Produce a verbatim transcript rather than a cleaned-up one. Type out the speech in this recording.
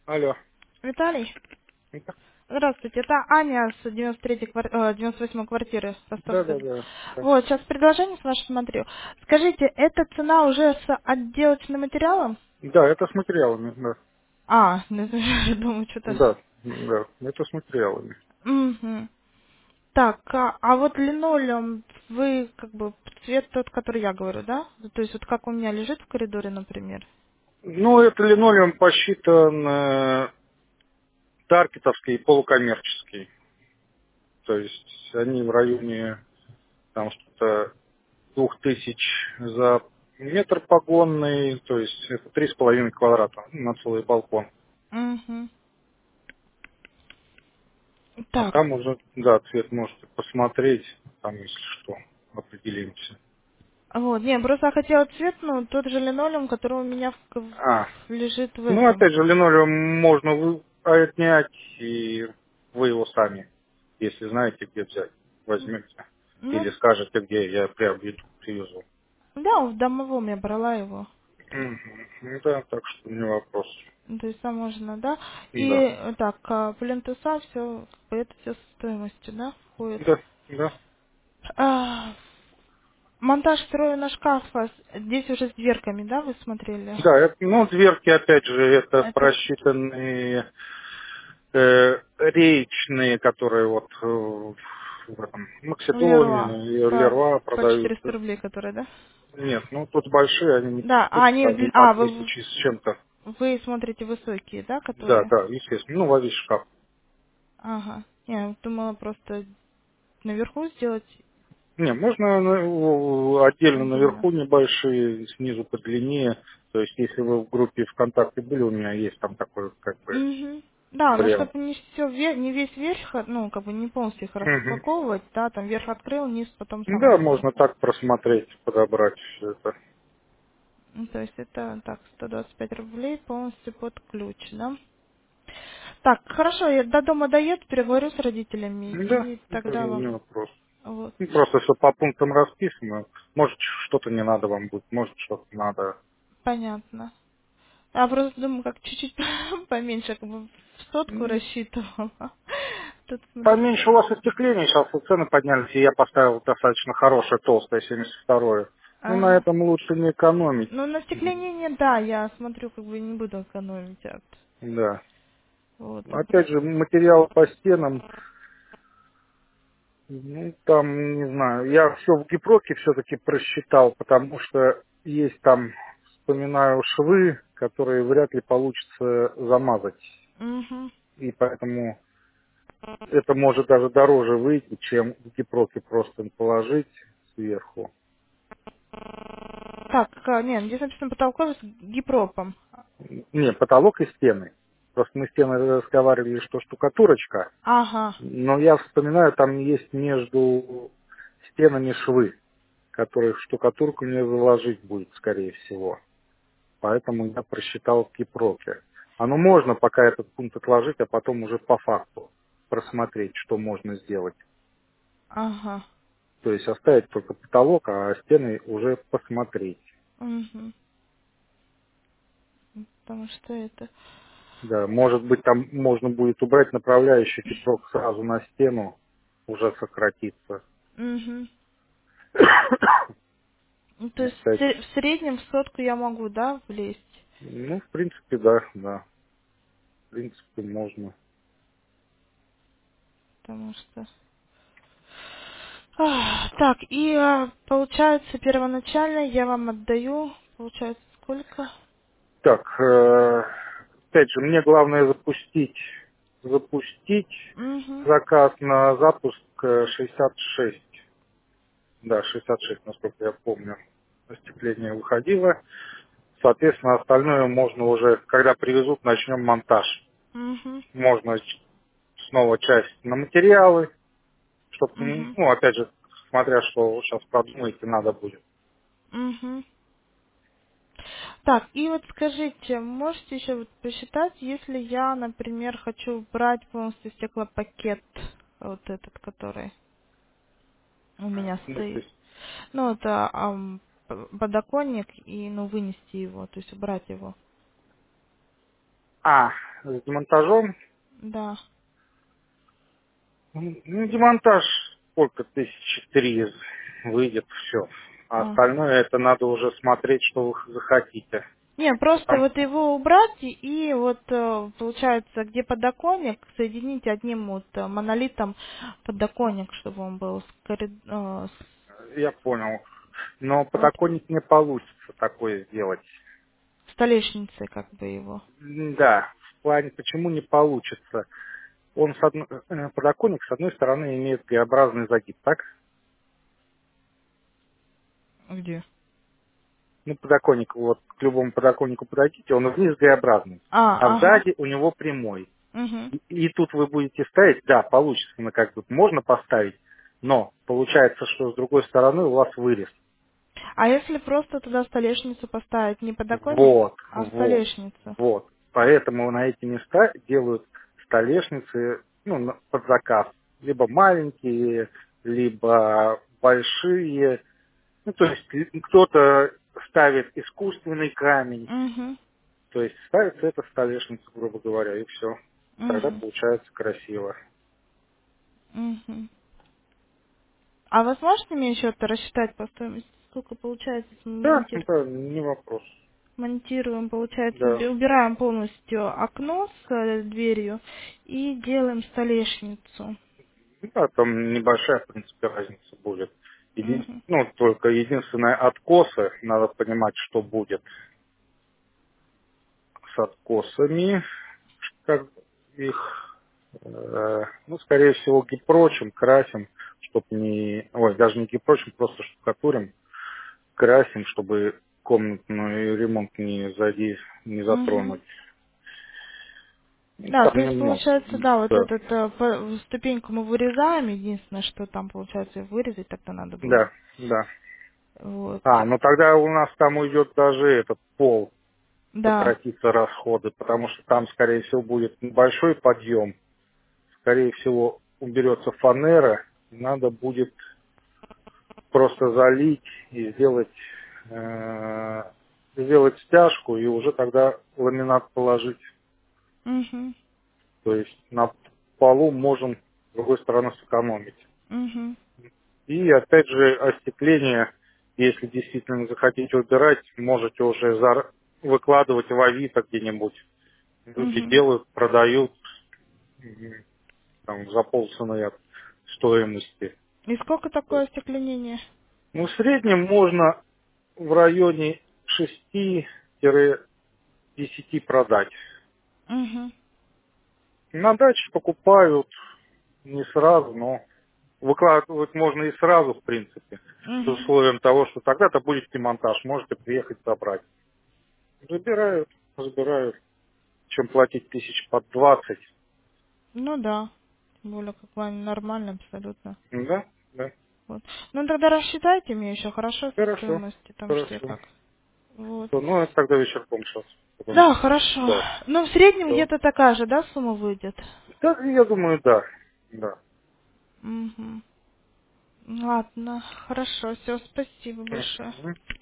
Алло. Виталий, Да, здравствуйте, это Аня с девяносто третьей, квар- э, девяносто восьмой квартиры да, Ростов-на-Дону. да. Да, Вот, сейчас предложение с ваше смотрю. Скажите, эта цена уже с отделочным материалом? Да, это с материалами, да. А, ну, я думаю, что-то... Да, да, это с материалами. Мгм. Так, а, а вот линолеум, вы как бы цвет тот, который я говорю, да? То есть вот как у меня лежит в коридоре, например. Ну, это линолеум посчитан э, таргетовский и полукоммерческий. То есть они в районе там что-то двух тысяч за метр погонный, то есть это три с половиной квадрата на целый балкон. Угу. А Так, там уже, да, цвет можете посмотреть, там, если что, определимся. вот, не, просто я хотела цвет, ну, тот же линолеум, который у меня в- А, в- лежит в ну, этом. опять же, линолеум можно вы- отнять, и вы его сами, если знаете, где взять, возьмете. Ну, Или скажете, где я приобрету, привезу. да, в домовом я брала его. Мгм. Ну да, так что не вопрос. Ну, то есть там можно, да? И Да. э, так, а, плинтуса, все, это все стоимостью, да, входит. Да, да. А, монтаж строя на шкафа, здесь уже с дверками, да, вы смотрели? Да, это, ну, дверки, опять же, это Это просчитанные э, речные, которые вот э, в этом в Леруа, Максидоне и по, Леруа по продаются. четыреста рублей, которые, да? Нет, ну тут большие, они не Да, а тут они, они дл- по а, вы, тысяче с чем-то. вы смотрите высокие, да, Да, которые? да, естественно. Ну, во весь шкаф. Ага. Я думала просто наверху сделать Не, можно на- у- отдельно отдельно. наверху небольшие, снизу подлиннее. То есть, если вы в группе ВКонтакте были, у меня есть там такой, как бы, Мгм. Да, но вариант. чтобы не все, не весь верх, а, ну, как бы не полностью их Мгм. распаковывать, да, там верх открыл, низ потом сам Да, можно распаковал. так просмотреть, подобрать все это. Ну, то есть это так, сто двадцать пять рублей полностью под ключ, да? Так, хорошо, я до дома доеду, переговорю с родителями, Да, и это тогда не вам, вопрос. вот, Ну, просто все по пунктам расписано. Может, что-то не надо вам будет, может, что-то надо. понятно. Я просто думаю, как чуть-чуть поменьше, как бы в сотку М, рассчитывала. Тут смотрю. Поменьше у вас остекления, сейчас и цены поднялись, и я поставил достаточно хорошее, толстое, семьдесят второе. Ну, на Ага. этом лучше не экономить. Ну, на стекление, да, я смотрю, как бы не буду экономить. а Да. Вот, а Опять просто... же, материал по стенам, ну, там, не знаю, я все в гипроке все-таки просчитал, потому что есть там, вспоминаю, швы, которые вряд ли получится замазать. Угу. И поэтому это может даже дороже выйти, чем в гипроке просто положить сверху. Так, а, нет, здесь написано потолковый с гипропом. Не, потолок и стены. Просто мы стены разговаривали, что штукатурочка, Ага, но я вспоминаю, там есть между стенами швы, которые в штукатурку не заложить будет, скорее всего. Поэтому я просчитал в гипроке. Оно можно пока этот пункт отложить, а потом уже по факту просмотреть, что можно сделать. ага. То есть оставить только потолок, а стены уже посмотреть. Угу. Потому что это... Да, может быть, там можно будет убрать направляющий гипрок сразу на стену, уже сократится. Угу. То есть в Опять. се- в среднем в сотку я могу, да, влезть? Ну, в принципе, да, да. В принципе, можно. Потому что... Ах, так, и а, получается первоначально я вам отдаю, получается сколько? Так, э, опять же, мне главное запустить, запустить Угу. заказ на запуск э, шестьдесят шесть. Да, шестьдесят шесть, насколько я помню. Остекление выходило. Соответственно, остальное можно уже, когда привезут, начнем монтаж. Угу. Можно ч- снова часть на материалы, чтобы, Угу. ну, опять же, смотря что вы сейчас продумаете, надо будет. Угу. Так, и вот скажите, можете еще вот посчитать, если я, например, хочу брать полностью стеклопакет, вот этот, который у меня Ну, то стоит. есть, Ну, это ам, п- подоконник, и, ну, вынести его, то есть убрать его. а, с демонтажом. Да. Ну, демонтаж сколько, тысячи три выйдет, все. А Ага. остальное это надо уже смотреть, что вы захотите. Не, просто Там, вот его убрать и вот э, получается, где подоконник, соединить одним вот э, монолитом подоконник, чтобы он был с корид- э, с- я понял. Но вот подоконник не получится такое сделать. столешницей как бы его. М, Да, в плане, почему не получится. Он с одной, э, подоконник с одной стороны имеет Г-образный загиб, так? Где? Ну, подоконник, вот к любому подоконнику подойдите, он вниз Г-образный, а А, ага. сзади у него прямой. Угу. И, и тут вы будете ставить, да, получится, ну, как бы можно поставить, но получается, что с другой стороны у вас вырез. А если просто туда столешницу поставить, не подоконник, Вот, а вот, столешницу? вот. Поэтому на эти места делают столешницы, ну, на- под заказ. Либо маленькие, либо большие. Ну, то есть ли- кто-то ставит искусственный камень, Угу. то есть ставится эта столешница, грубо говоря, и все. Тогда Угу. получается красиво. Угу. А вы сможете мне еще это рассчитать по стоимости? Сколько получается, если мы Да, монтир- да, не вопрос. монтируем, получается, Да. уби- убираем полностью окно с э, дверью и делаем столешницу. Да, там небольшая, в принципе, разница будет. Един- Угу. Ну, только единственное, откосы, надо понимать, что будет с откосами, как их, э, ну, скорее всего, гипрочим, красим, чтобы не, ой, даже не гипрочим, просто штукатурим, красим, чтобы комнатный ремонт не зади, не Угу. затронуть. Ну, Да, там то есть немного, получается, да, вот да, этот э, по- ступеньку мы вырезаем, единственное, что там получается вырезать тогда надо будет. да, да. Вот. А, ну тогда у нас там уйдет даже этот пол, Да. сократиться расходы, потому что там, скорее всего, будет небольшой подъем, скорее всего, уберется фанера, надо будет просто залить и сделать, э, сделать стяжку и уже тогда ламинат положить. Угу. То есть на полу можем с другой стороны сэкономить. Угу. И опять же остекление, если действительно захотите убирать, можете уже зар- выкладывать в Авито где-нибудь. Люди Угу. делают, продают м, там, за полцены от стоимости. И сколько такое остекленение? Ну, в среднем можно в районе шести десяти продать. Угу. На даче покупают не сразу, но выкладывать можно и сразу, в принципе, с Угу. условием того, что тогда-то будет демонтаж, можете приехать забрать. Забирают, забирают, чем платить тысяч под двадцать. Ну да. Тем более, как бы они нормально абсолютно. Да, да. Вот. Ну тогда рассчитайте мне еще хорошо со Хорошо, стоимостью, там что и хорошо. как. Вот. Ну, это тогда вечерком сейчас. Потом. Да, хорошо. Да. Ну, в среднем Все. где-то такая же, да, сумма выйдет? Да, я думаю, да. Да. Угу. Ладно, хорошо, все, спасибо большое. Мгм.